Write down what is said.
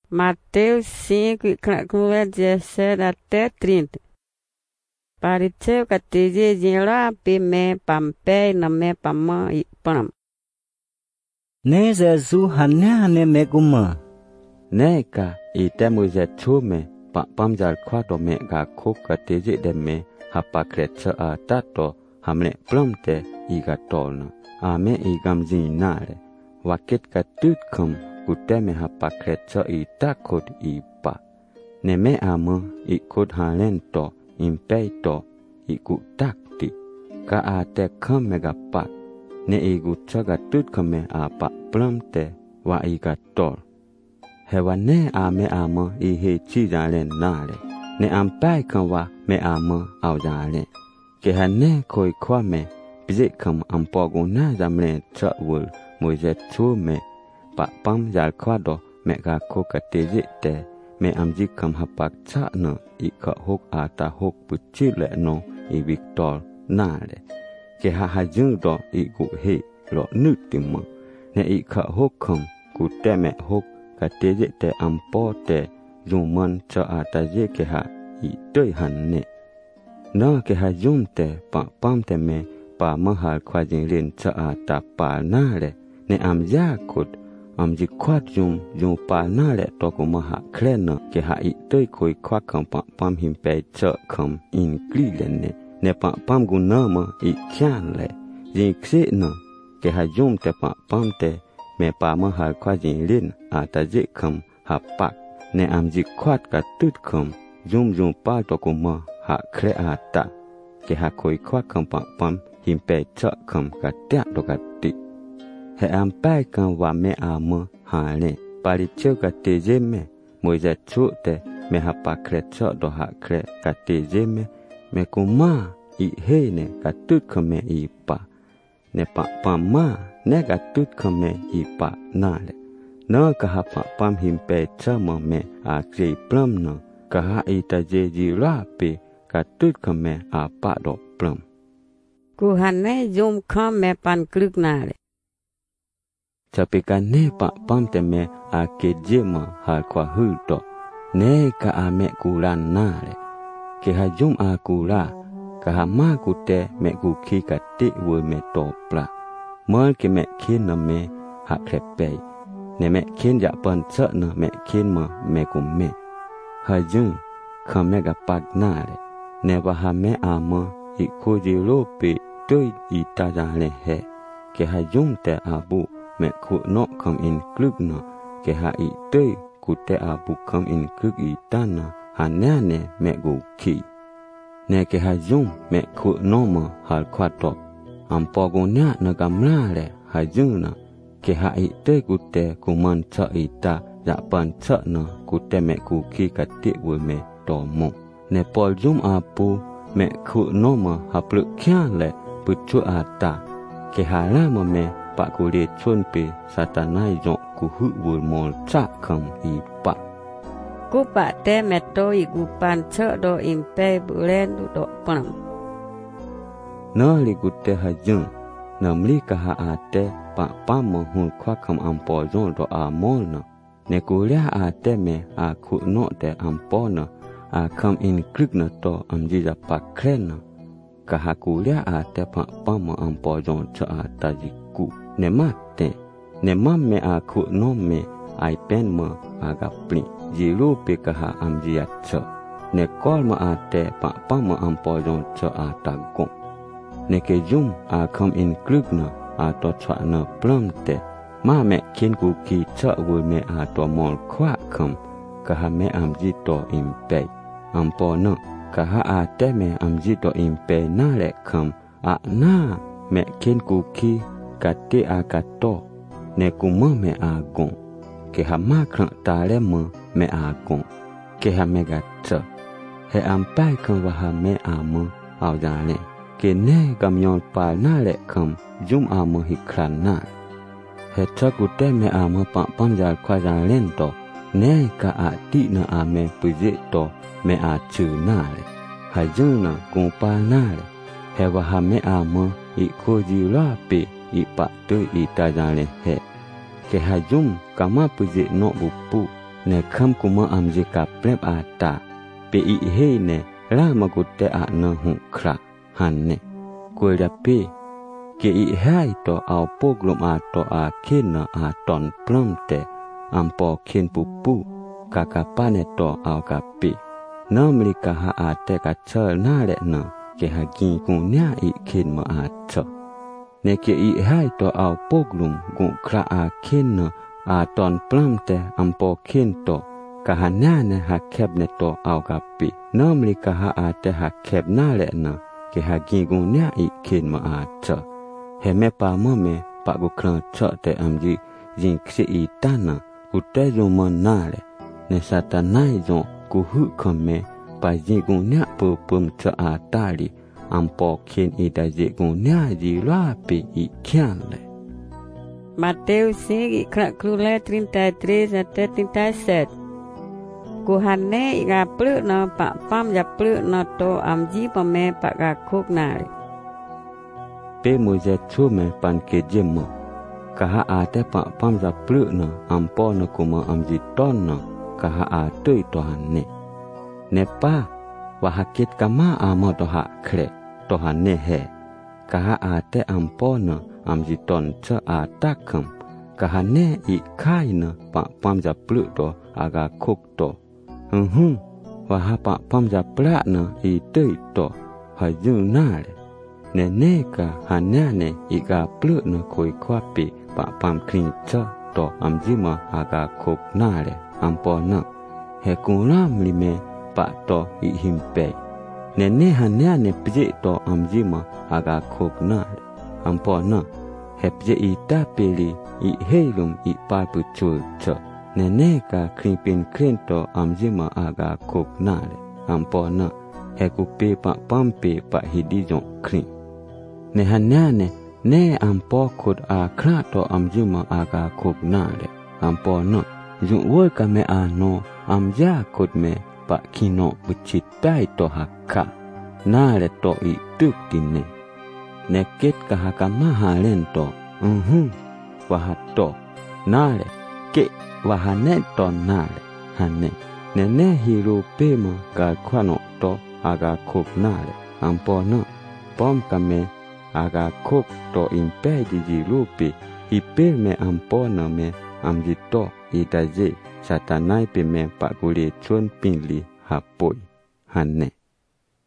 Mateus 5, 17 até 30. Pareceu que te dizem lá, pime, pampe, name, pama, e pam. Né Jesus hane me guma. Né ka, e temos é chume, pam jar quatro me ga coca te de me, hapa cretcha a tato, hamne plumte, e ga tolna. Ame e gamzin nare. Wakit ka tutkum, kuteme hapa cretcha e takot e pa. Ne me amo, e kut halento, impeito, e ku takti. Ka a te kam mega pat. Ne e gu chaga tutkame a pa plumte, wa e ga tol. Hewa ne ame amo e he chi jalen nare. Ne ampai kan wa me amo au jalen. Ke ha ne koi kwa me, bizik kam ampogo na jamle cha wul, moje chu me, pa pam jal kwa do, me ga ko ka te te, me amji kam hapak cha no, i ka hok ata hok puchi le no, i Victor nare. Ke ha jung do i gu he, lo nutima, ne i ka hok kam, ku te me hok, ka te te ampo te, dùng man cho ata je ke ha, i tơi hẳn ne. Nó ke ha dùng te, pa pam te me, pa mahal kwa jing rin cho ata pa nare, ne am ya kut, am ji kwat yung pa nare to ko maha klena, ke ha i tơi koi kwa kam pa pam him pe cho kam in kli le ne pa pam gu na ma i kyan le, jing kse na, ke ha dùng te pa pam te, me pa mahal kwa jing rin ata je kam ha pak, ne am ji kwat ka tut kam, yung pa to ko ma ha kre ata, ke ha koi kwa kam pa pam him pe cho kam ka tia do ka ti. He am pai kan wa me amo ha le, pari cheu ka te je me, mo ja chu te, me ha pa kre cho do ha kre ka te je me ko ma i he ne ka tut kam me i pa, ne pa ma ne ka tut kam me i pa na le. Nó ka ha pa pam him pe cho ma me a kre plum no, ka ha i ta je ji ra pe, ka tut kam me a pa do plum. Ku hane dùng kham me pan kruk nare. Tapi ka ne pa pam te me a ke je ma ha kwa hu to, ne ka a me ku ran nare. Ke ha dùng a ku ra, ka ha ma ku te me ku ki ka te wo me to pla. Mol ke me kin na me ha kre pe. Ne me kin ja pan cha na me kin ma me ku me. Ha dùng ka me ga pat nare. Ne wa ha me a ma i ko ji lo pe tơi i ta ja le he. Ke ha dùng te a bu me ku no kam in kluk na. Ke ha i tơi ku te a bu kam in kluk i ta na. Ha ne me gu ki. Ne ke ha dùng me ku no ma hal kwa to. Am po gu nya na gam la le ha dùng na. Ke ha i tơi ku te ku man cha i ta ja pan cha na ku te me ku ki ka te wo me to mo. Ne pol dùng a pu me ku no ma ha pluk kya le pu chu a ta. Ke ha la ma me pa ku le chun pe satanai jo ku hu wo mol cha kam i pa. Ku pa te me to i gu pan cho do impe bulen do pam. Nó li gu te ha jung, nam li ka ha a te pa pa mo hun kwa kam ampo jon do a mol na. Ne ku le a te me a ku no te ampo na, a kam in klik na to am ji ja pa kren na. Ka ha ku le a te pa mo ampo jon cho a ta ji ku. Ne ma te, ne ma me a ku no me ai pen mo a ga pli. Ji lu pe ka ha am ji a cho. Ne kol ma a te pa mo ampo jon cho a ta gong. Ne ke jum a kam in klik na a to chwa na plum te. Ma me kin ku ki cho wo me a to mol kwa kam. Ka ha me am ji to impe. Ampo no, ka ha a te me am ji to impe na le kam. A na me kin ku ki ka te a ka to. Ne ku ma me a gong. Ke ha ma kran ta le mo me a gong. Ke ha me ga cho. He am pai kan wa ha me a mo au ja le. Ke ne gam yon pa na le kam jum a mo hi kran na. He cha ku te me a mo pa pam ja kwa ja len to. Ne ka a ti na a me pu je to me a chu na le. Ha jung na ku pa na le. He wa ha me a mo i ko ji la pe i pa tu i ta ja le he. Ke ha jum ka ma pu je no bu pu ne kham kuma amji ka plep ata pe I he ne la magutte a na hu khra han ne ko da pe ke I hai to au poglom a to a ken na a ton plom te ampo ken pupu kakapa ne to au ka pe na mlika ha a te ka chal na le na ke ha gi ku nya I ken ma a cho ne ke I hai to au poglom gu khra a ken na a ton plom te ampo ken to ka ha na ne ha khep ne to au ka pe na mlika ha a te ha khep na le na ke ha gi gu nya I ken ma a cho he me pa mo me pa gu khra cho te amji jin kse I ta na ku te zo ma na le ne satanai zo ku hu khome pa ji gu nya pu pum cho a ta li ampo ken I da ji gu nya ji la pe I kyan le Mateus 5, capítulo 33 até 37. Kuhane iga plu na pa pam ya plu na to amji pa me pa ga khuk na le. Pe mo je chu me pan ke jemo. Kaha a te pa pam ya plu na ampo na kuma amji ton na kaha a tui to hanne. Ne pa wa hakit kama amo to ha kre to hanne he. Kaha a te ampo na amji ton cha a takam kaha ne I khai na pa pam ja plu to aga khuk to wa ha pa pam ja pla na I tui to ha ju na le ne ka ha na ne I ga plu na khoi khwa pe pa pam krin cha to amji ma aga khuk na le ampo na he ku ram li me pa to I him pe ne ha na ne pje to amji ma aga khuk na le ampo na hep je I ta peli I heilum I pa pu chul cho ne ka krin pin kren to amji ma aga khuk na le ampo na he ku pe pa pam pe pa hidi jong krin ne hanya ne ampo khut a khra to amji ma aga khuk na le ampo na ju wo ka me a no amja khut me pa kino bu chit tai to hakka na le to I tuk tin ne ket ka hakama ha len to wa ha to na le ke wa ha ne to na le hanne ne hiro pe ma ka khwano to aga khuk na le ampo na pom ka me aga khuk to impe ji lu pe I pe me ampo na me amji to I da je satanai pe me pa gule chon pin li ha poi hanne